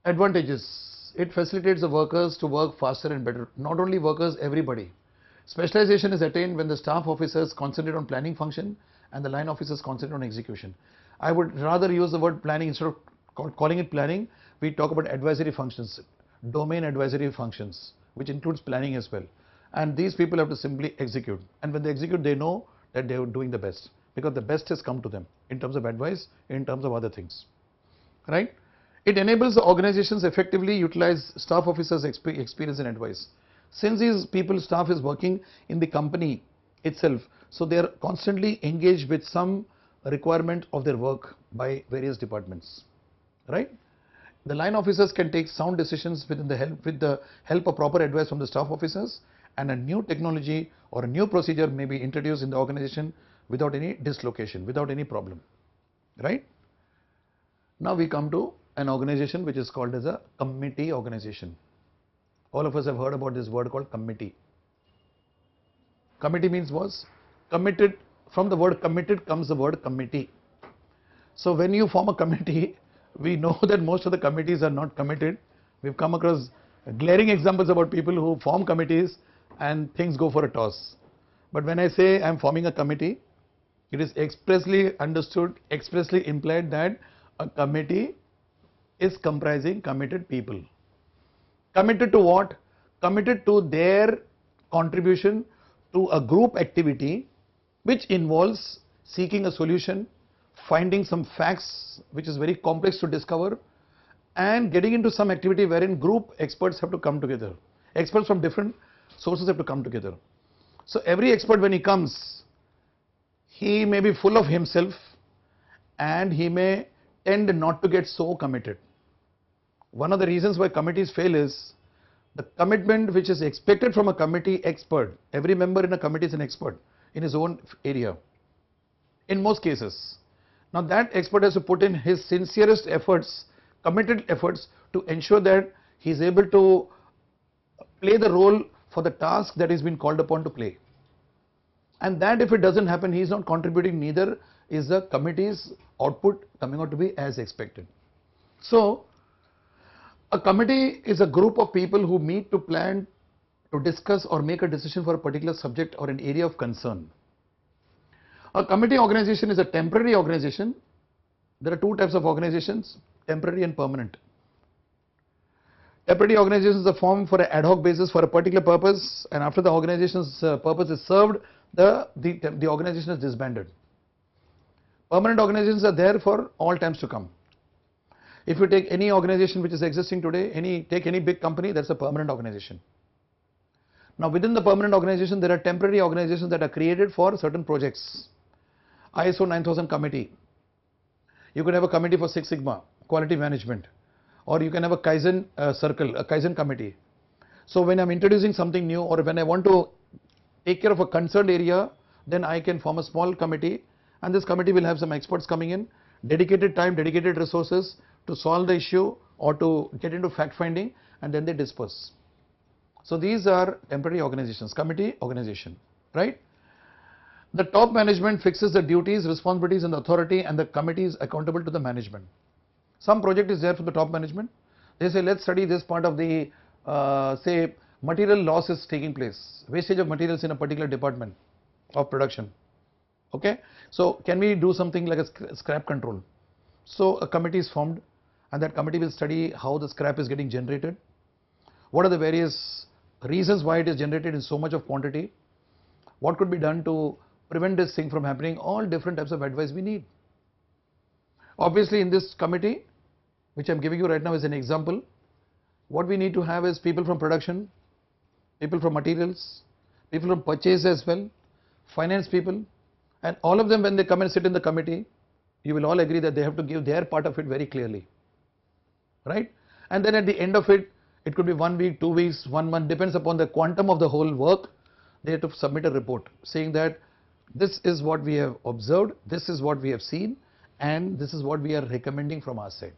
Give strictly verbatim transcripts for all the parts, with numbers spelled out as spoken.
Advantages. It facilitates the workers to work faster and better. Not only workers, everybody. Specialization is attained when the staff officers concentrate on planning function and the line officers concentrate on execution. I would rather use the word planning instead of call, calling it planning. We talk about advisory functions, domain advisory functions, which includes planning as well. And these people have to simply execute. And when they execute, they know that they are doing the best because the best has come to them in terms of advice, in terms of other things, right? It enables the organizations effectively utilize staff officers' exp experience and advice. Since these people, staff is working in the company itself, so they are constantly engaged with some requirement of their work by various departments, right? The line officers can take sound decisions within the help with the help of proper advice from the staff officers, and a new technology or a new procedure may be introduced in the organization without any dislocation, without any problem, right? Now we come to an organization which is called as a committee organization. All of us have heard about this word called committee. Committee means was committed. From the word committed comes the word committee. So when you form a committee, we know that most of the committees are not committed. We've come across glaring examples about people who form committees and things go for a toss. But when I say I'm forming a committee, it is expressly understood, expressly implied that a committee is comprising committed people. Committed to what? Committed to their contribution to a group activity which involves seeking a solution, finding some facts which is very complex to discover, and getting into some activity wherein group experts have to come together. Experts from different sources have to come together. So every expert, when he comes, he may be full of himself and he may tend not to get so committed. One of the reasons why committees fail is the commitment which is expected from a committee expert. Every member in a committee is an expert in his own area, in most cases. Now that expert has to put in his sincerest efforts, committed efforts, to ensure that he is able to play the role for the task that he's been called upon to play. And that if it doesn't happen, he is not contributing, neither is the committee's output coming out to be as expected. So a committee is a group of people who meet to plan, to discuss or make a decision for a particular subject or an area of concern. A committee organization is a temporary organization. There are two types of organizations, temporary and permanent. Temporary organizations are formed for an ad hoc basis for a particular purpose, and after the organization's uh, purpose is served, the, the, the organization is disbanded. Permanent organizations are there for all times to come. If you take any organization which is existing today, any take any big company, that's a permanent organization. Now within the permanent organization, there are temporary organizations that are created for certain projects. I S O nine thousand committee. You could have a committee for Six Sigma, quality management, or you can have a Kaizen uh, circle, a Kaizen committee. So when I'm introducing something new, or when I want to take care of a concerned area, then I can form a small committee, and this committee will have some experts coming in, dedicated time, dedicated resources to solve the issue or to get into fact finding, and then they disperse. So these are temporary organizations, committee organization, right? The top management fixes the duties, responsibilities and the authority, and the committee is accountable to the management. Some project is there for the top management. They say, let's study this part of the, uh, say, material loss is taking place, wastage of materials in a particular department of production. Okay, so can we do something like a scrap control? So a committee is formed, and that committee will study how the scrap is getting generated, what are the various reasons why it is generated in so much of quantity, what could be done to prevent this thing from happening. All different types of advice we need. Obviously in this committee, which I'm giving you right now as an example, what we need to have is people from production, people from materials, people from purchase as well, finance people, and all of them, when they come and sit in the committee, you will all agree that they have to give their part of it very clearly, right? And then at the end of it, it could be one week, two weeks, one month, depends upon the quantum of the whole work. They have to submit a report saying that this is what we have observed, this is what we have seen, and this is what we are recommending from our side.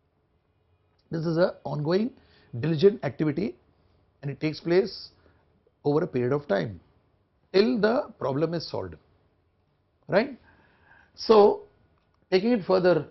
This is an ongoing diligent activity, and it takes place over a period of time till the problem is solved, right? So taking it further,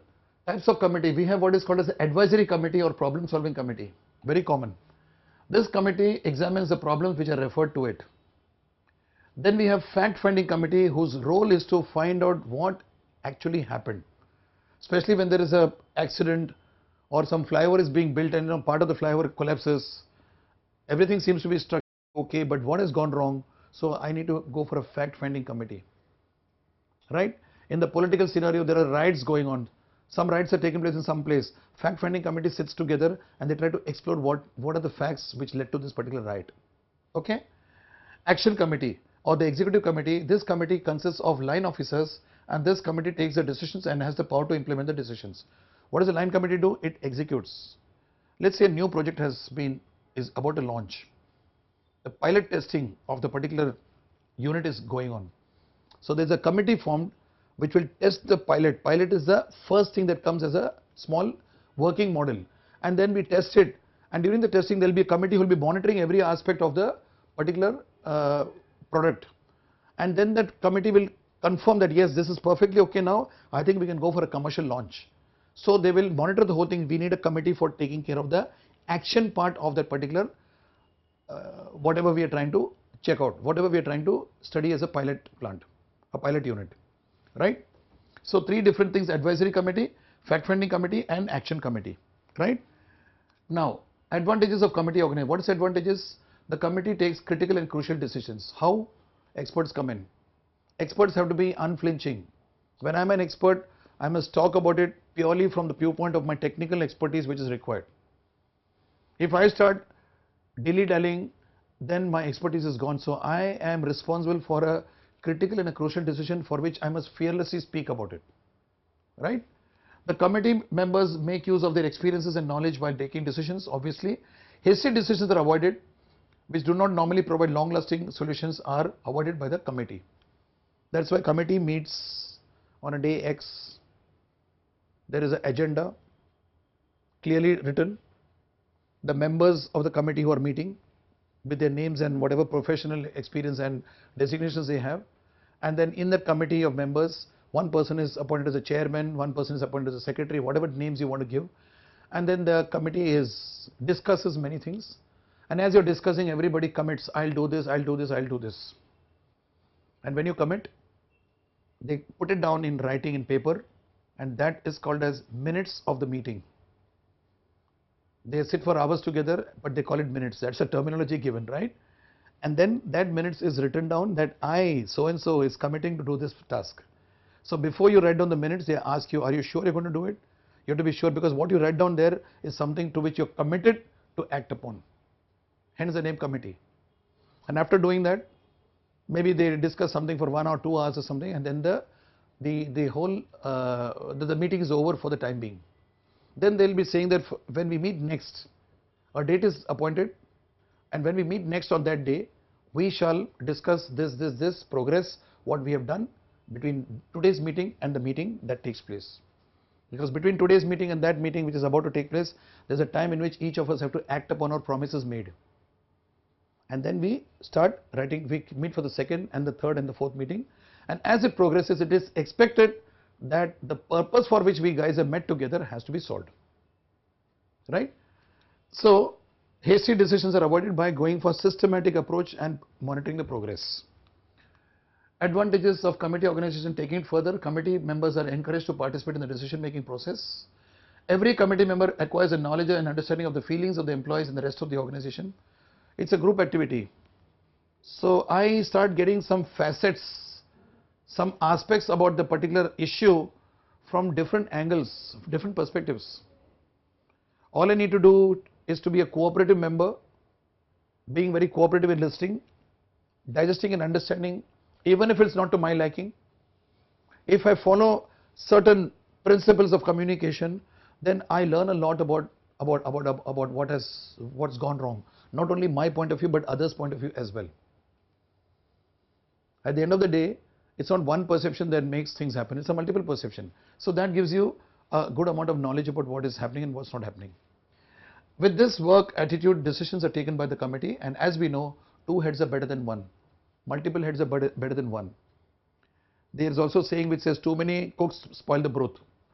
Types of committee, we have what is called as advisory committee or problem solving committee, very common. This committee examines the problems which are referred to it. Then we have fact finding committee whose role is to find out what actually happened, especially when there is a accident or some flyover is being built and you know, part of the flyover collapses. Everything seems to be struck okay, but what has gone wrong? So I need to go for a fact finding committee, right? In the political scenario, there are riots going on. Some riots are taking place in some place. Fact finding committee sits together and they try to explore what, what are the facts which led to this particular riot. Okay? Action committee or the executive committee, this committee consists of line officers and this committee takes the decisions and has the power to implement the decisions. What does the line committee do? It executes. Let's say a new project has been, is about to launch. The pilot testing of the particular unit is going on. So there's a committee formed which will test the pilot. Pilot is the first thing that comes as a small working model, and then we test it, and during the testing there will be a committee who will be monitoring every aspect of the particular uh, product, and then that committee will confirm that yes, this is perfectly okay now, I think we can go for a commercial launch. So they will monitor the whole thing. We need a committee for taking care of the action part of that particular uh, whatever we are trying to check out, whatever we are trying to study as a pilot plant, a pilot unit. Right? So three different things: advisory committee, fact finding committee and action committee. Right? Now advantages of committee organization. What is advantages? The committee takes critical and crucial decisions. How? Experts come in. Experts have to be unflinching. When I am an expert, I must talk about it purely from the viewpoint of my technical expertise which is required. If I start dilly-dallying, then my expertise is gone. So I am responsible for a critical and a crucial decision for which I must fearlessly speak about it, right? The committee members make use of their experiences and knowledge while taking decisions. Obviously, hasty decisions are avoided, which do not normally provide long-lasting solutions are avoided by the committee. That's why committee meets on a day X. There is an agenda clearly written. The members of the committee who are meeting with their names and whatever professional experience and designations they have, and then in the committee of members, one person is appointed as a chairman, one person is appointed as a secretary, whatever names you want to give, and then the committee is discusses many things, and as you're discussing, everybody commits, I'll do this, I'll do this, I'll do this, and when you commit, they put it down in writing in paper, and that is called as minutes of the meeting. They sit for hours together, but they call it minutes. That's a terminology given, right? And then that minutes is written down that I, so and so, is committing to do this task. So before you write down the minutes, they ask you, are you sure you're going to do it? You have to be sure, because what you write down there is something to which you're committed to act upon. Hence the name committee. And after doing that, maybe they discuss something for one or two hours or something, and then the the the whole uh, the, the meeting is over for the time being. Then they will be saying that when we meet next, a date is appointed, and when we meet next on that day, we shall discuss this, this, this, progress, what we have done between today's meeting and the meeting that takes place. Because between today's meeting and that meeting which is about to take place, there is a time in which each of us have to act upon our promises made. And then we start writing, we meet for the second and the third and the fourth meeting, and as it progresses, it is expected that the purpose for which we guys have met together has to be solved, right? So hasty decisions are avoided by going for systematic approach and monitoring the progress. Advantages of committee organization: taking it further, committee members are encouraged to participate in the decision making process. Every committee member acquires a knowledge and understanding of the feelings of the employees and the rest of the organization. It's a group activity. So I start getting some facets, some aspects about the particular issue from different angles, different perspectives. All I need to do is to be a cooperative member, being very cooperative in listening, digesting and understanding, even if it's not to my liking. If I follow certain principles of communication, then I learn a lot about about about about what has what's gone wrong. Not only my point of view, but others' point of view as well. At the end of the day, it's not one perception that makes things happen, it's a multiple perception. So that gives you a good amount of knowledge about what is happening and what's not happening. With this work attitude, decisions are taken by the committee, and as we know, two heads are better than one. Multiple heads are better, better than one. There is also saying which says too many cooks spoil the broth.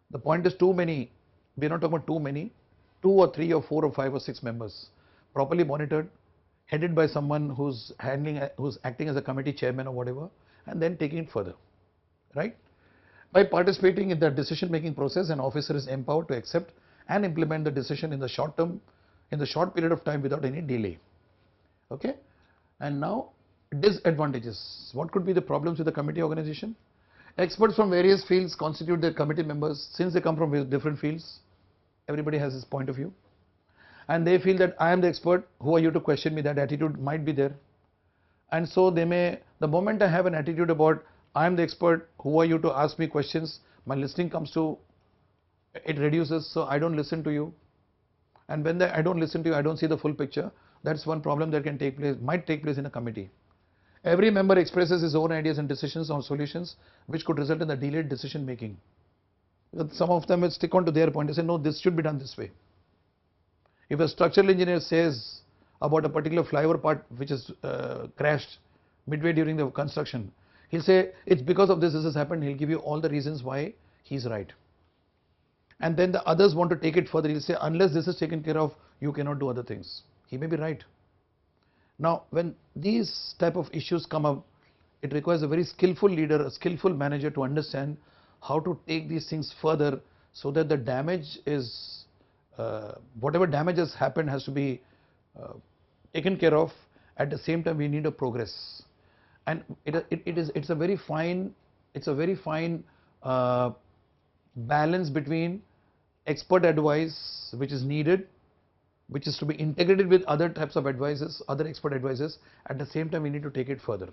The point is too many, we are not talking about too many, two or three or four or five or six members, properly monitored, headed by someone who's handling, who's acting as a committee chairman or whatever, and then taking it further, right? By participating in the decision making process, an officer is empowered to accept and implement the decision in the short term, in the short period of time without any delay. Okay? And now disadvantages. What could be the problems with the committee organization? Experts from various fields constitute the committee members. Since they come from different fields, everybody has his point of view. And they feel that I am the expert, who are you to question me? That attitude might be there. And so they may, the moment I have an attitude about I am the expert, who are you to ask me questions, my listening comes to, it reduces, so I don't listen to you. And when the, I don't listen to you, I don't see the full picture. That's one problem that can take place, might take place in a committee. Every member expresses his own ideas and decisions or solutions which could result in the delayed decision making. Some of them will stick on to their point. They say, no, this should be done this way. If a structural engineer says about a particular flyover part which is uh, crashed midway during the construction, he'll say, it's because of this, this has happened. He'll give you all the reasons why he's right. And then the others want to take it further. He'll say, unless this is taken care of, you cannot do other things. He may be right. Now, when these type of issues come up, it requires a very skillful leader, a skillful manager to understand how to take these things further so that the damage is, uh, whatever damage has happened has to be uh, taken care of. At the same time, we need a progress. And it, it, it is, it's a very fine, it's a very fine uh, balance between expert advice which is needed, which is to be integrated with other types of advices, other expert advices. At the same time, we need to take it further.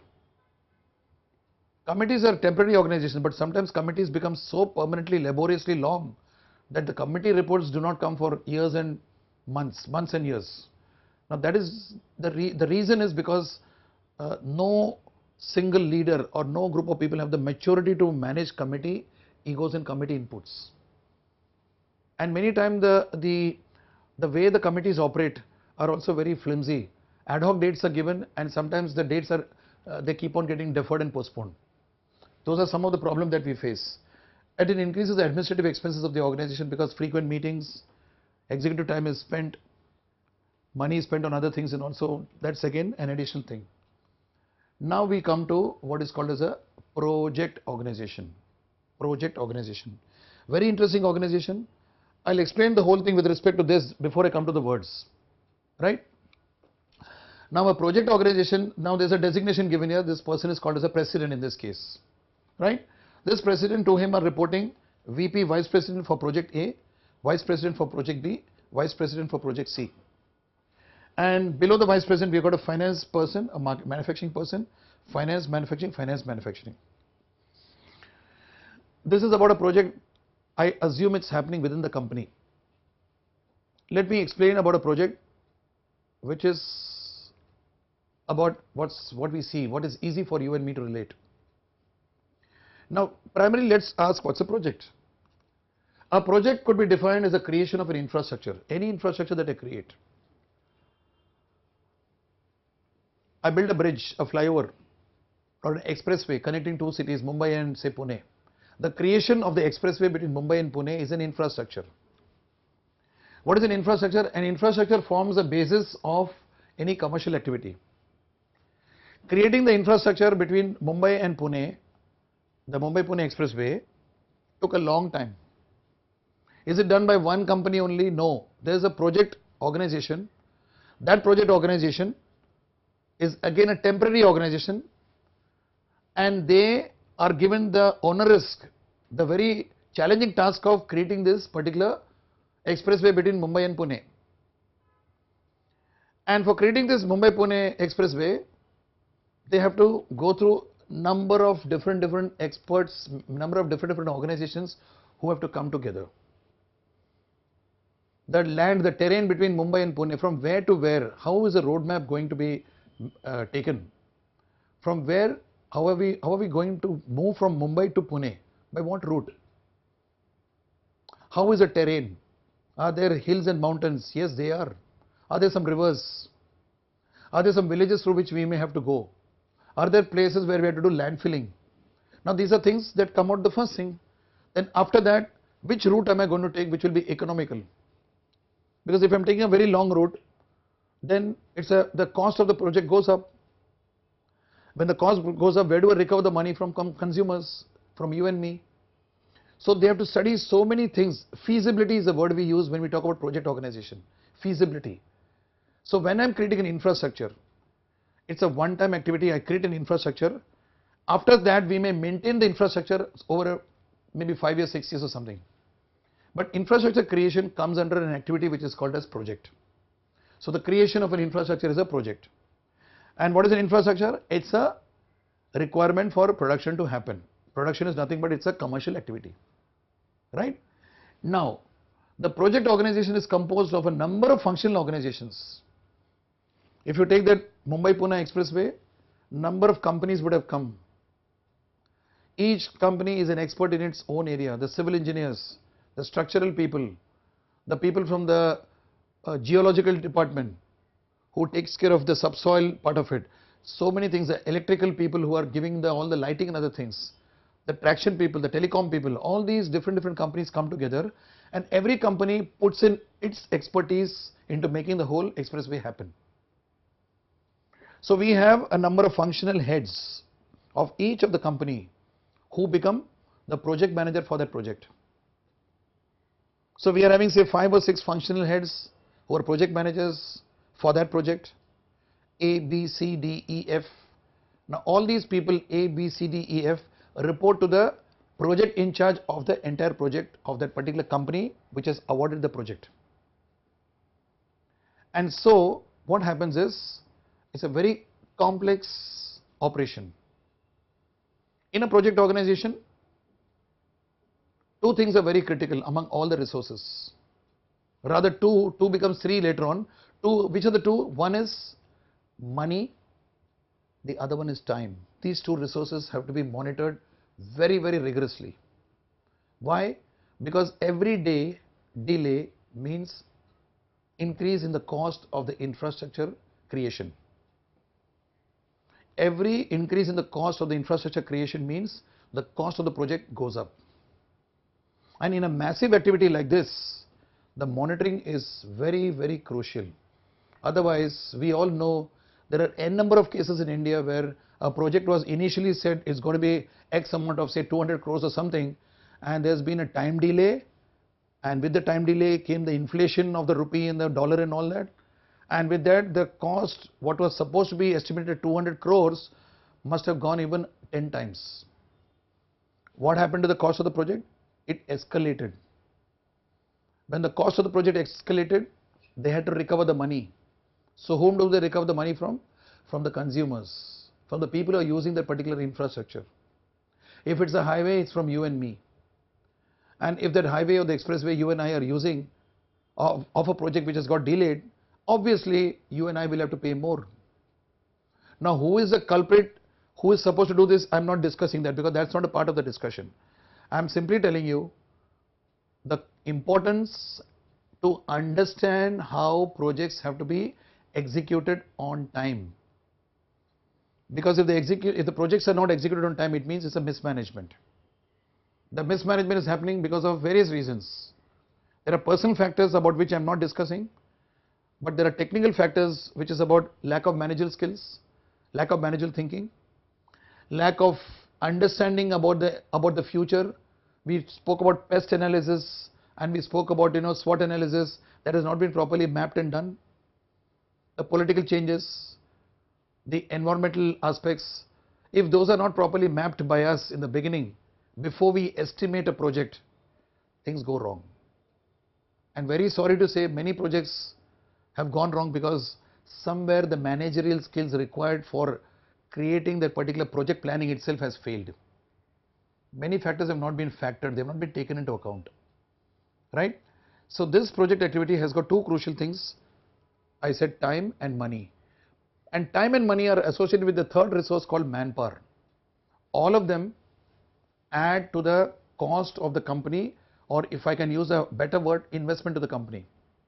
Committees are temporary organizations, but sometimes committees become so permanently, laboriously long that the committee reports do not come for years and months, months and years. Now that is, the, re the reason is because uh, no single leader or no group of people have the maturity to manage committee egos and committee inputs. And many times the, the The way the committees operate are also very flimsy. Ad hoc dates are given and sometimes the dates are, uh, they keep on getting deferred and postponed. Those are some of the problems that we face. And it increases the administrative expenses of the organization because frequent meetings, executive time is spent, money is spent on other things, and also that's again an additional thing. Now we come to what is called as a project organization. Project organization. Very interesting organization. I'll explain the whole thing with respect to this before I come to the words, right? Now a project organization, now there's a designation given here, this person is called as a president in this case, right? This president, to him are reporting V P, Vice President for project A, Vice President for project B, Vice President for project C. And below the Vice President, we've got a finance person, a manufacturing person, finance, manufacturing, finance, manufacturing. This is about a project. I assume it's happening within the company. Let me explain about a project which is about what's what we see, what is easy for you and me to relate. Now, primarily let's ask, what's a project? A project could be defined as a creation of an infrastructure, any infrastructure that I create. I build a bridge, a flyover, or an expressway connecting two cities, Mumbai and say Pune. The creation of the expressway between Mumbai and Pune is an infrastructure. What is an infrastructure? An infrastructure forms the basis of any commercial activity. Creating the infrastructure between Mumbai and Pune, the Mumbai-Pune expressway, took a long time. Is it done by one company only? No. There is a project organization. That project organization is again a temporary organization, and they are given the onerous, the very challenging task of creating this particular expressway between Mumbai and Pune. And for creating this Mumbai-Pune expressway, they have to go through number of different different experts, number of different different organizations who have to come together. The land, the terrain between Mumbai and Pune, from where to where, how is the roadmap going to be uh, taken? From where, how are we, how are we going to move from Mumbai to Pune? By what route? How is the terrain? Are there hills and mountains? Yes, they are. Are there some rivers? Are there some villages through which we may have to go? Are there places where we have to do land filling? Now these are things that come out the first thing. Then after that, which route am I going to take which will be economical? Because if I am taking a very long route, then it's a the cost of the project goes up. When the cost goes up, where do I recover the money from? Consumers, from you and me. So they have to study so many things. Feasibility is the word we use when we talk about project organization. Feasibility. So when I am creating an infrastructure, it's a one-time activity. I create an infrastructure. After that, we may maintain the infrastructure over a, maybe five years, six years or something. But infrastructure creation comes under an activity which is called as project. So the creation of an infrastructure is a project. And what is an infrastructure? It's a requirement for production to happen. Production is nothing but it's a commercial activity, right? Now, the project organization is composed of a number of functional organizations. If you take that Mumbai-Pune Expressway, number of companies would have come. Each company is an expert in its own area. The civil engineers, the structural people, the people from the uh, geological department who takes care of the subsoil part of it. So many things, the electrical people who are giving the all the lighting and other things, the traction people, the telecom people, all these different different companies come together, and every company puts in its expertise into making the whole expressway happen. So we have a number of functional heads of each of the company who become the project manager for that project. So we are having say five or six functional heads who are project managers for that project, A, B, C, D, E, F. Now all these people A, B, C, D, E, F report to the project in charge of the entire project of that particular company which has awarded the project. And so what happens is, it's a very complex operation. In a project organization, two things are very critical among all the resources. Rather two, two becomes three later on. Two, which are the two? One is money, the other one is time. These two resources have to be monitored very, very rigorously. Why? Because every day delay means increase in the cost of the infrastructure creation. Every increase in the cost of the infrastructure creation means the cost of the project goes up. And in a massive activity like this, the monitoring is very, very crucial. Otherwise, we all know there are n number of cases in India where a project was initially said it's going to be X amount of say two hundred crores or something, and there's been a time delay, and with the time delay came the inflation of the rupee and the dollar and all that, and with that the cost what was supposed to be estimated two hundred crores must have gone even ten times. What happened to the cost of the project? It escalated. When the cost of the project escalated, they had to recover the money. So whom do they recover the money from? From the consumers, from the people who are using that particular infrastructure. If it's a highway, it's from you and me. And if that highway or the expressway you and I are using of, of a project which has got delayed, obviously you and I will have to pay more. Now who is the culprit? Who is supposed to do this? I'm not discussing that because that's not a part of the discussion. I'm simply telling you the importance to understand how projects have to be executed on time. Because if the execute, if the projects are not executed on time, it means it's a mismanagement. The mismanagement is happening because of various reasons. There are personal factors about which I'm not discussing, but there are technical factors which is about lack of managerial skills, lack of managerial thinking, lack of understanding about the about the future. We spoke about pest analysis and we spoke about you know SWOT analysis that has not been properly mapped and done. The political changes, the environmental aspects, if those are not properly mapped by us in the beginning, before we estimate a project, things go wrong. And very sorry to say, many projects have gone wrong because somewhere the managerial skills required for creating that particular project planning itself has failed. Many factors have not been factored, they have not been taken into account, right? So this project activity has got two crucial things. I said time and money. And time and money are associated with the third resource called manpower. All of them add to the cost of the company, or if I can use a better word, investment to the company,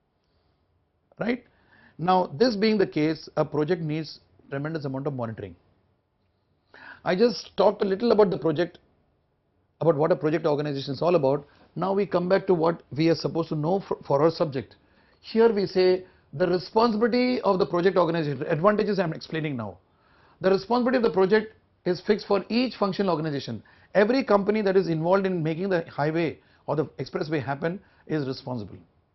right? Now this being the case, a project needs tremendous amount of monitoring. I just talked a little about the project, about what a project organization is all about. Now we come back to what we are supposed to know for, for our subject. Here we say the responsibility of the project organization, advantages I am explaining now. The responsibility of the project is fixed for each functional organization. Every company that is involved in making the highway or the expressway happen is responsible.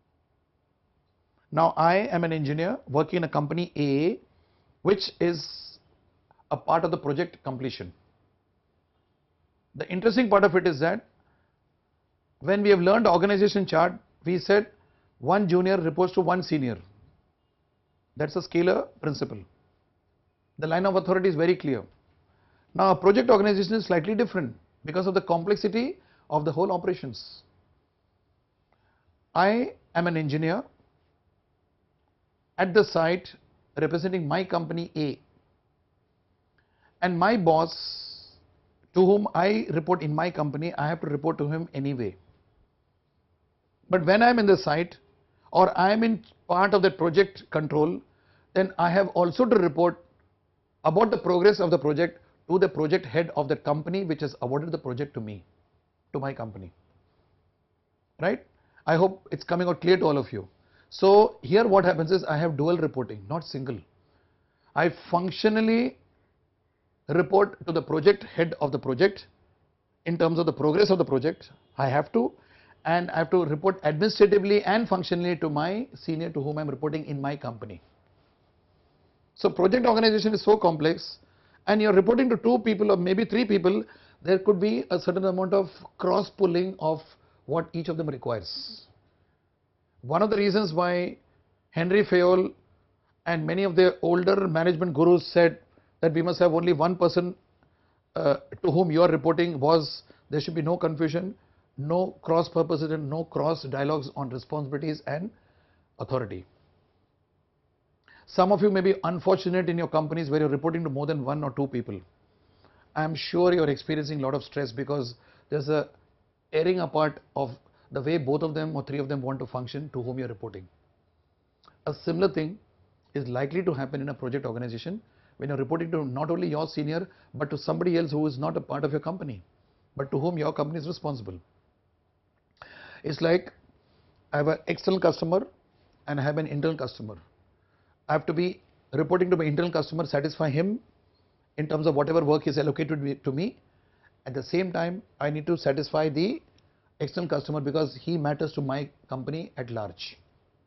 Now I am an engineer working in a company A, which is a part of the project completion. The interesting part of it is that when we have learned organization chart, we said one junior reports to one senior. That's a scalar principle. The line of authority is very clear. Now a project organization is slightly different because of the complexity of the whole operations. I am an engineer at the site representing my company A, and my boss to whom I report in my company, I have to report to him anyway. But when I am in the site or I am in part of the project control, then I have also to report about the progress of the project to the project head of the company which has awarded the project to me, to my company, right? I hope it's coming out clear to all of you. So here what happens is I have dual reporting, not single. I functionally report to the project head of the project in terms of the progress of the project, I have to, and I have to report administratively and functionally to my senior to whom I am reporting in my company. So project organization is so complex, and you are reporting to two people or maybe three people, there could be a certain amount of cross pulling of what each of them requires. One of the reasons why Henry Fayol and many of the older management gurus said that we must have only one person uh, to whom you are reporting was there should be no confusion, no cross purposes and no cross dialogues on responsibilities and authority. Some of you may be unfortunate in your companies where you are reporting to more than one or two people. I am sure you are experiencing a lot of stress because there is a tearing apart of the way both of them or three of them want to function to whom you are reporting. A similar thing is likely to happen in a project organization when you are reporting to not only your senior but to somebody else who is not a part of your company but to whom your company is responsible. It's like I have an external customer and I have an internal customer. I have to be reporting to my internal customer, satisfy him in terms of whatever work is allocated to me. At the same time, I need to satisfy the external customer because he matters to my company at large.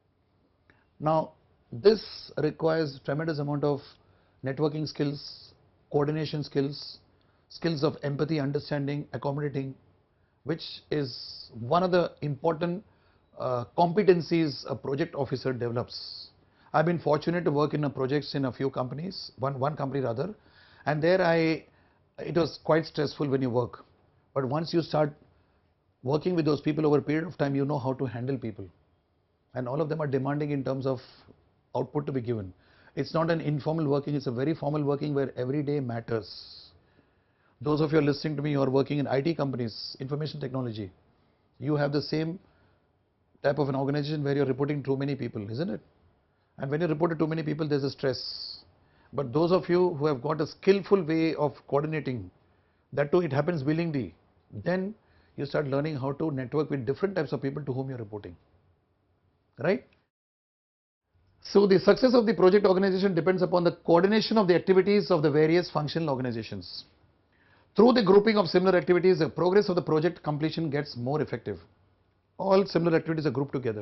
Now, this requires tremendous amount of networking skills, coordination skills, skills of empathy, understanding, accommodating, which is one of the important uh, competencies a project officer develops. I've been fortunate to work in a projects in a few companies, one, one company rather, and there I, it was quite stressful when you work. But once you start working with those people over a period of time, you know how to handle people. And all of them are demanding in terms of output to be given. It's not an informal working, it's a very formal working where every day matters. Those of you are listening to me who are working in I T companies, information technology, you have the same type of an organization where you're reporting too many people, isn't it? And when you report to too many people, there's a stress. But those of you who have got a skillful way of coordinating, that too it happens willingly, then you start learning how to network with different types of people to whom you're reporting, right? So the success of the project organization depends upon the coordination of the activities of the various functional organizations. Through the grouping of similar activities, the progress of the project completion gets more effective. All similar activities are grouped together.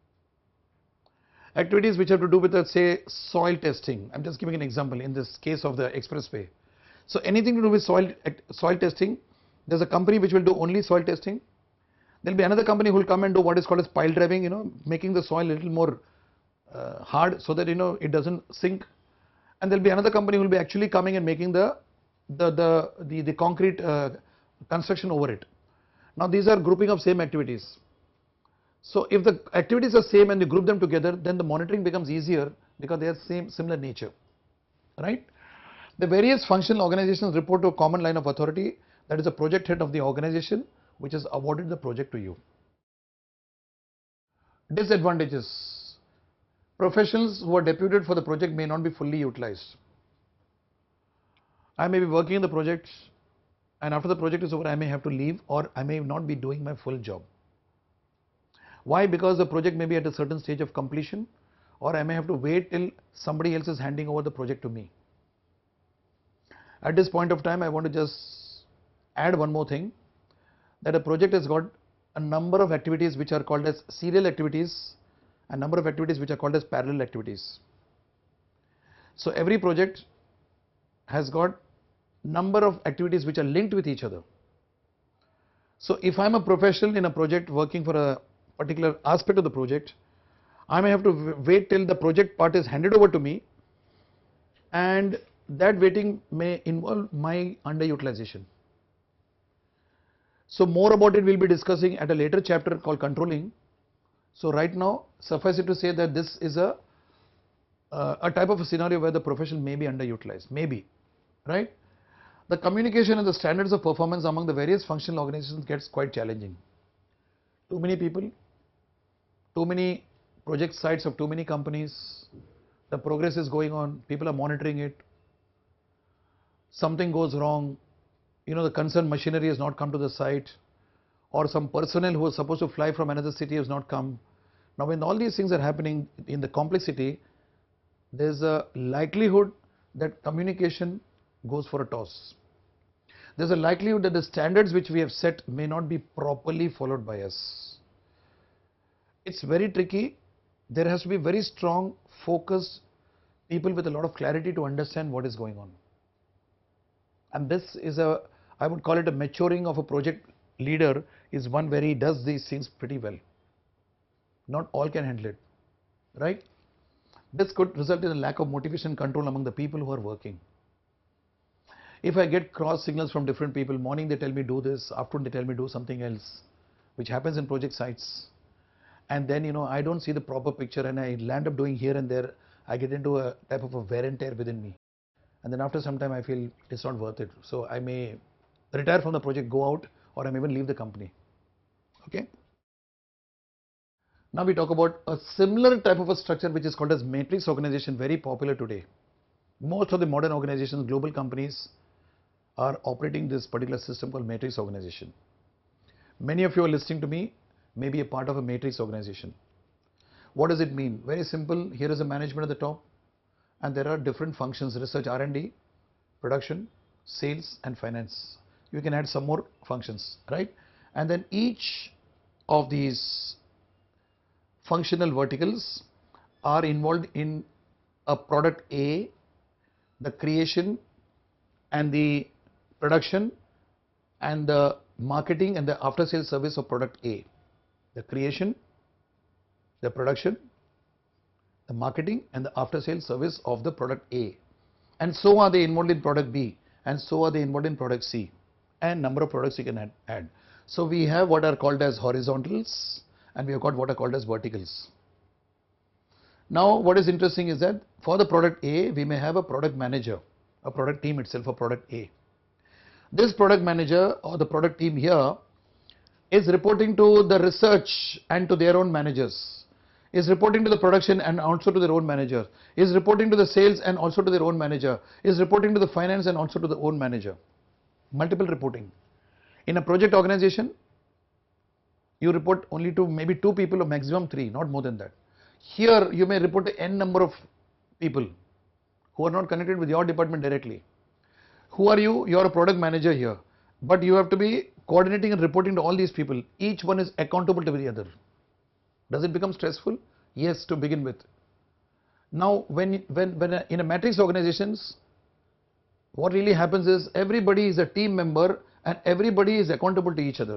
Activities which have to do with, let's say, soil testing. I'm just giving an example in this case of the expressway. So anything to do with soil soil testing, there's a company which will do only soil testing. There'll be another company who will come and do what is called as pile driving, you know, making the soil a little more uh, hard so that, you know, it doesn't sink. And there'll be another company who will be actually coming and making the the the the, the concrete uh, construction over it. Now these are grouping of same activities. So if the activities are same and you group them together, then the monitoring becomes easier because they are same similar nature, right? The various functional organizations report to a common line of authority, that is the project head of the organization which has awarded the project to you. Disadvantages: professionals who are deputed for the project may not be fully utilized. I may be working in the project and after the project is over I may have to leave or I may not be doing my full job. Why? Because the project may be at a certain stage of completion, or I may have to wait till somebody else is handing over the project to me. At this point of time, I want to just add one more thing, that a project has got a number of activities which are called as serial activities, and number of activities which are called as parallel activities. So every project has got number of activities which are linked with each other. So if I am a professional in a project working for a particular aspect of the project, I may have to wait till the project part is handed over to me, and that waiting may involve my underutilization. So more about it we will be discussing at a later chapter called controlling. So right now, suffice it to say that this is a uh, a type of a scenario where the professional may be underutilized, maybe, right? The communication and the standards of performance among the various functional organizations gets quite challenging. Too many people, too many project sites of too many companies, the progress is going on, people are monitoring it, something goes wrong, you know, the concerned machinery has not come to the site, or some personnel who was supposed to fly from another city has not come. Now when all these things are happening in the complexity, there is a likelihood that communication goes for a toss. There is a likelihood that the standards which we have set may not be properly followed by us. It's very tricky. There has to be very strong, focused people with a lot of clarity to understand what is going on. And this is a, I would call it a maturing of a project leader, is one where he does these things pretty well. Not all can handle it, right? This could result in a lack of motivation and control among the people who are working. If I get cross signals from different people, morning they tell me do this, afternoon they tell me do something else, which happens in project sites, and then you know I don't see the proper picture and I land up doing here and there, I get into a type of a wear and tear within me, and then after some time I feel it's not worth it, so I may retire from the project, go out, or I may even leave the company. Okay. Now we talk about a similar type of a structure which is called as matrix organization, very popular today. Most of the modern organizations, global companies, are operating this particular system called matrix organization. Many of you are listening to me may be a part of a matrix organization. What does it mean? Very simple. Here is a management at the top, and there are different functions: research, R and D, production, sales, and finance. You can add some more functions, right? And then each of these functional verticals are involved in a product A, the creation and the production and the marketing and the after sales service of product A. The creation, the production, the marketing and the after sales service of the product A. And so are they involved in product B, and so are they involved in product C, and number of products you can add. add. So we have what are called as horizontals, and we have got what are called as verticals. Now what is interesting is that for the product A, we may have a product manager, a product team itself, a product A. This product manager or the product team here is reporting to the research and to their own managers, is reporting to the production and also to their own manager, is reporting to the sales and also to their own manager, is reporting to the finance and also to the own manager. Multiple reporting. In a project organization, you report only to maybe two people or maximum three, not more than that. Here you may report to n number of people who are not connected with your department directly. Who are you? You are a product manager here, but you have to be coordinating and reporting to all these people. Each one is accountable to the other. Does it become stressful? Yes, to begin with. Now when, when, when a, in a matrix organizations, what really happens is everybody is a team member and everybody is accountable to each other.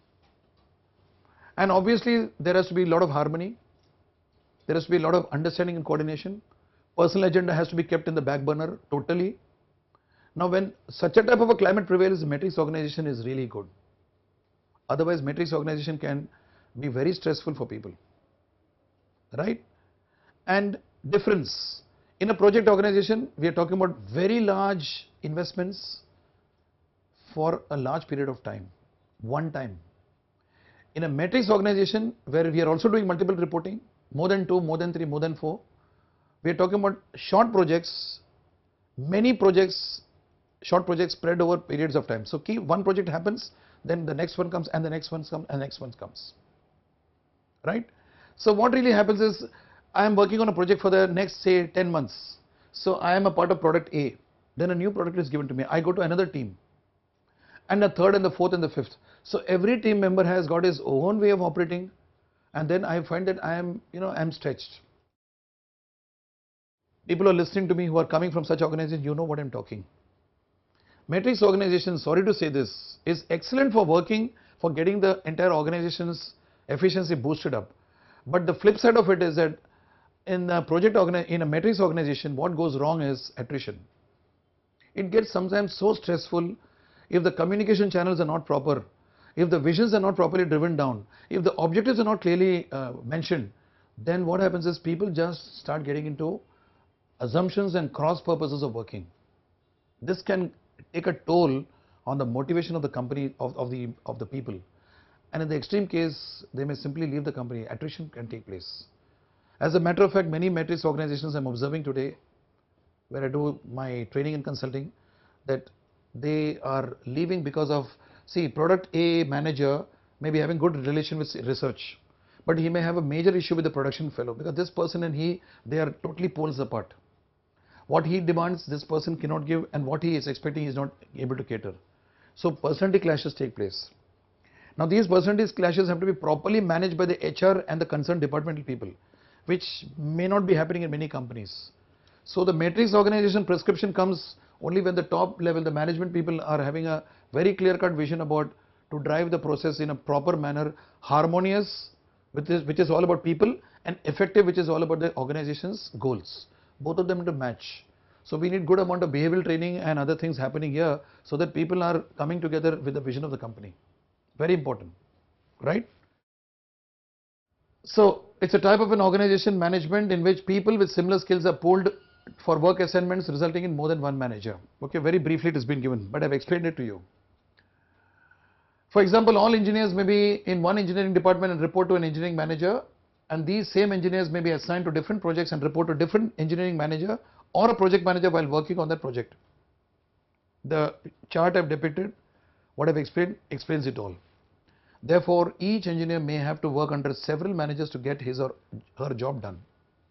And obviously there has to be a lot of harmony, there has to be a lot of understanding and coordination. Personal agenda has to be kept in the back burner totally. Now when such a type of a climate prevails, matrix organization is really good. Otherwise matrix organization can be very stressful for people, right? And difference, in a project organization we are talking about very large investments for a large period of time, one time. In a matrix organization where we are also doing multiple reporting, more than two, more than three, more than four, we are talking about short projects, many projects, short projects spread over periods of time. So key one project happens, then the next one comes and the next one comes and the next one comes. right? So what really happens is, I am working on a project for the next say ten months. So I am a part of product A, then a new product is given to me, I go to another team, and the third and the fourth and the fifth. So every team member has got his own way of operating, and then I find that I am, you know, I am stretched. People are listening to me who are coming from such organizations, you know what I am talking. Matrix organization, sorry to say this, is excellent for working, for getting the entire organization's efficiency boosted up. But the flip side of it is that in a project organi in a matrix organization, what goes wrong is attrition. It gets sometimes so stressful if the communication channels are not proper, if the visions are not properly driven down, if the objectives are not clearly uh, mentioned, then what happens is people just start getting into assumptions and cross purposes of working. This can take a toll on the motivation of the company, of, of the of the people, and in the extreme case they may simply leave the company. Attrition can take place. As a matter of fact, many matrix organizations I'm observing today, where I do my training and consulting, that they are leaving because of, see, product A manager may be having good relation with research, but he may have a major issue with the production fellow, because this person and he, they are totally poles apart. What he demands, this person cannot give, and what he is expecting, he is not able to cater. So personality clashes take place. Now these personality clashes have to be properly managed by the H R and the concerned departmental people, which may not be happening in many companies. So the matrix organization prescription comes only when the top level, the management people, are having a very clear cut vision about to drive the process in a proper manner, harmonious, which is, which is all about people, and effective, which is all about the organization's goals. Both of them to match. So we need good amount of behavioral training and other things happening here, so that people are coming together with the vision of the company. Very important, right? So it's a type of an organization management in which people with similar skills are pooled for work assignments, resulting in more than one manager. Okay, very briefly it has been given, but I've explained it to you. For example, all engineers may be in one engineering department and report to an engineering manager, and these same engineers may be assigned to different projects and report to different engineering manager or a project manager while working on that project. The chart I've depicted, what I've explained, explains it all. Therefore, each engineer may have to work under several managers to get his or her job done.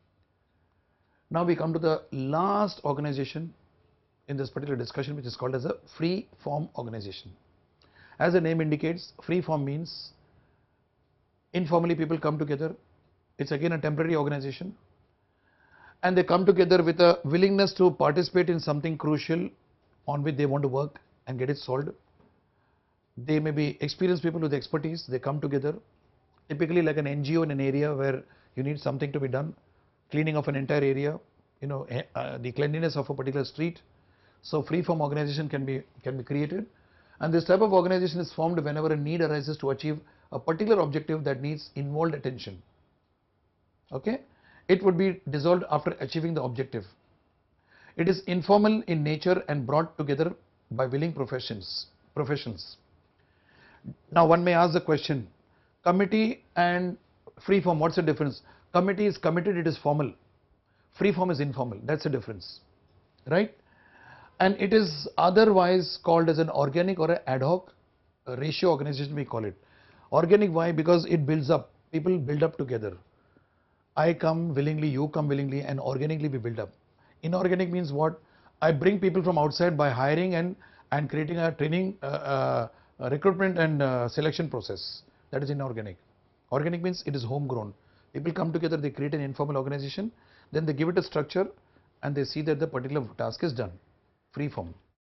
Now we come to the last organization in this particular discussion, which is called as a free form organization. As the name indicates, free form means informally people come together. It's again a temporary organization, and they come together with a willingness to participate in something crucial on which they want to work and get it solved. They may be experienced people with expertise. They come together, typically like an N G O in an area where you need something to be done, cleaning of an entire area, you know, uh, the cleanliness of a particular street. So free form organization can be can be created, and this type of organization is formed whenever a need arises to achieve a particular objective that needs involved attention. Okay, it would be dissolved after achieving the objective. It is informal in nature and brought together by willing professions professions. Now one may ask the question, committee and free form, what's the difference? Committee is committed, it is formal. Free form is informal. That's the difference, right? And it is otherwise called as an organic or an ad hoc ratio organization, we call it. Organic, why? Because it builds up. People build up together. I come willingly, you come willingly, and organically we build up. Inorganic means what? I bring people from outside by hiring and and creating a training, uh, uh, recruitment and uh, selection process. That is inorganic. Organic means it is homegrown. People come together, they create an informal organization, then they give it a structure, and they see that the particular task is done. Free form.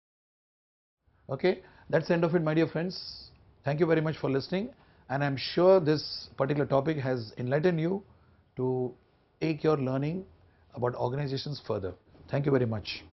Okay, that's the end of it, my dear friends. Thank you very much for listening, and I'm sure this particular topic has enlightened you to take your learning about organizations further. Thank you very much.